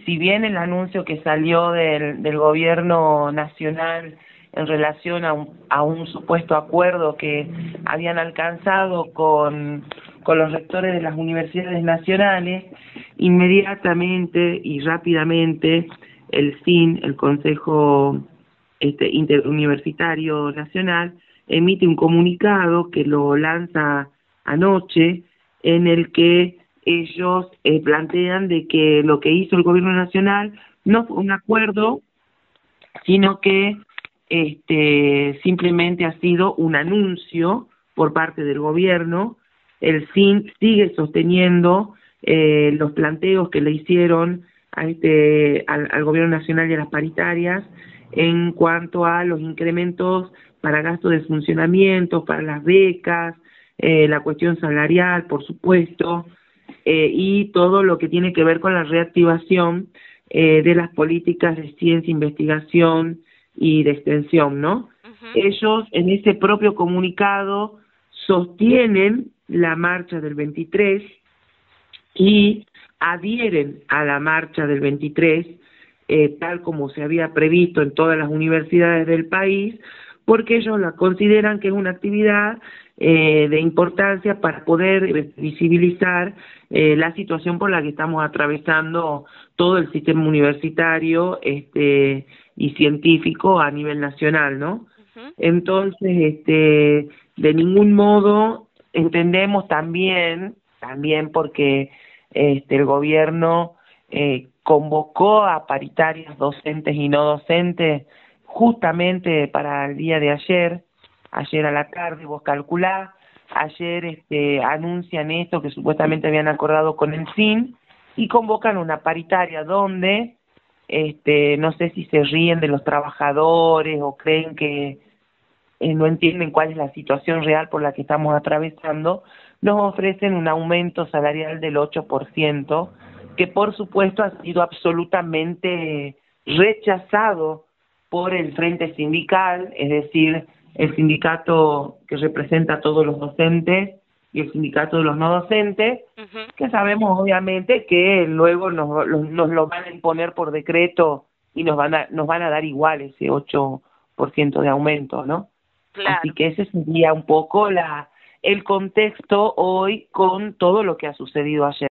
si bien el anuncio que salió del gobierno nacional en relación a un supuesto acuerdo que habían alcanzado con los rectores de las universidades nacionales, inmediatamente y rápidamente el CIN, el Consejo Interuniversitario Nacional, emite un comunicado que lo lanza anoche, en el que ellos plantean de que lo que hizo el gobierno nacional no fue un acuerdo, sino que simplemente ha sido un anuncio por parte del gobierno. El CIN sigue sosteniendo los planteos que le hicieron al gobierno nacional y a las paritarias en cuanto a los incrementos para gastos de funcionamiento, para las becas, la cuestión salarial, por supuesto, y todo lo que tiene que ver con la reactivación de las políticas de ciencia, investigación y de extensión, ¿no? Ellos en ese propio comunicado sostienen la marcha del 23 y adhieren a la marcha del 23, tal como se había previsto en todas las universidades del país, porque ellos la consideran que es una actividad de importancia para poder visibilizar la situación por la que estamos atravesando todo el sistema universitario y científico a nivel nacional, ¿no? Entonces, de ningún modo entendemos también porque el gobierno convocó a paritarias docentes y no docentes justamente para el día de ayer a la tarde, vos calculá, ayer anuncian esto que supuestamente habían acordado con el CIN y convocan una paritaria donde no sé si se ríen de los trabajadores o creen que no entienden cuál es la situación real por la que estamos atravesando. Nos ofrecen un aumento salarial del 8%, que por supuesto ha sido absolutamente rechazado por el Frente Sindical, es decir, el sindicato que representa a todos los docentes y el sindicato de los no docentes, que sabemos obviamente que luego nos lo van a imponer por decreto y nos van a dar igual ese 8% de aumento, ¿no? Claro. Así que ese sería un poco el contexto hoy con todo lo que ha sucedido ayer.